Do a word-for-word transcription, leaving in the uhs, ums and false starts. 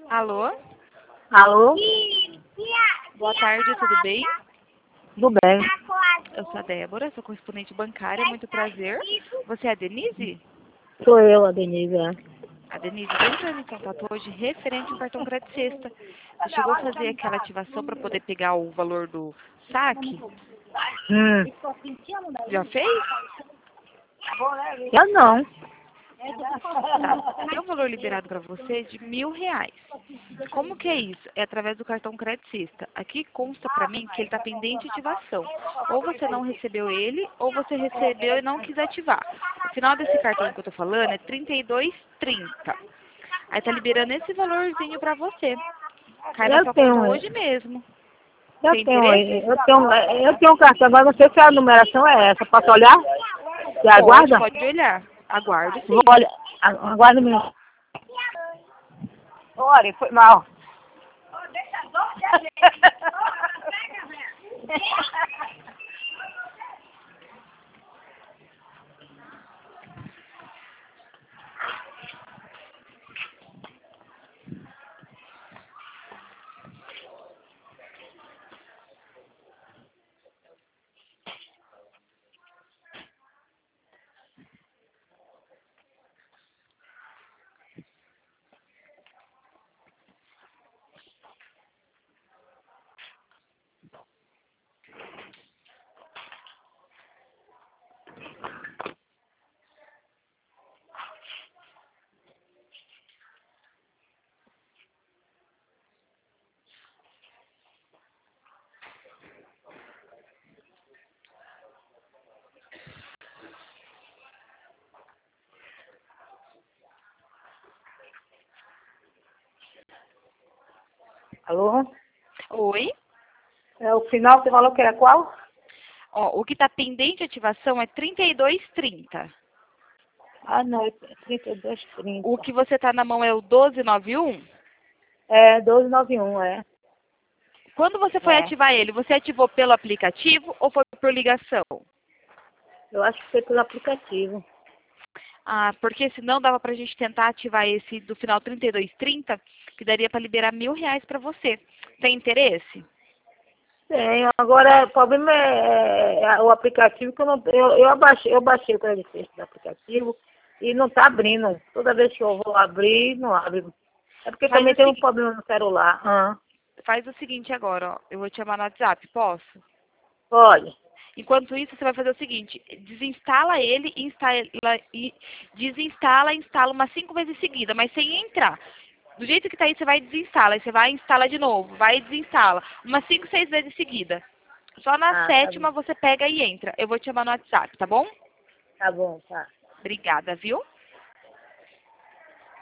Alô? Alô? Boa tarde, tudo bem? Tudo bem. Eu sou a Débora, sou correspondente bancária, muito prazer. Você é a Denise? Sou eu, a Denise. É. A Denise veio entrar em contato hoje referente ao cartão Crédito Sexta. Você chegou a fazer aquela ativação para poder pegar o valor do saque? Hum. Já fez? Eu não. Tá. Tem um valor liberado para você de mil reais. Como que é isso? É através do cartão Crédito Sexta. Aqui consta para mim que ele está pendente de ativação. Ou você não recebeu ele, ou você recebeu e não quis ativar. O final desse cartão que eu tô falando é trinta e dois e trinta. Aí tá liberando esse valorzinho para você. Cai na Eu sua tenho. conta hoje mesmo. Eu Tem tenho, interesse? eu tenho, eu tenho um cartão, agora não sei se a numeração é essa. Posso olhar? Você Pode, aguarda? pode olhar. Aguardo Vou sim. olhar. Aguarda um minuto. Olha, foi mal. Alô? Oi? É, o final você falou que era qual? Ó, o que tá pendente de ativação é trinta e dois e trinta. Ah, não, é trinta e dois, trinta. O que você tá na mão é o doze e noventa e um? É, doze e noventa e um, é. Quando você foi É. ativar ele, você ativou pelo aplicativo ou foi por ligação? Eu acho que foi pelo aplicativo. Ah, porque senão dava pra gente tentar ativar esse do final trinta e dois e trinta, que daria pra liberar mil reais pra você. Tem interesse? Tenho. Agora, o problema é, é o aplicativo que eu não. Eu, eu, abaixei, eu baixei o crédito do aplicativo e não está abrindo. Toda vez que eu vou abrir, não abre. É porque Faz também o, tem um segui- problema no celular. Ah, faz o seguinte agora, ó. Eu vou te chamar no WhatsApp, posso? olha. Enquanto isso, você vai fazer o seguinte, desinstala ele e, instala, e desinstala e instala umas cinco vezes seguida, mas sem entrar. Do jeito que tá aí, você vai desinstala, aí você vai e instala de novo, vai e desinstala. Umas cinco, seis vezes seguida. Só na Ah, tá bom. sétima você pega e entra. Eu vou te chamar no WhatsApp, tá bom? Tá bom, tá. Obrigada, viu?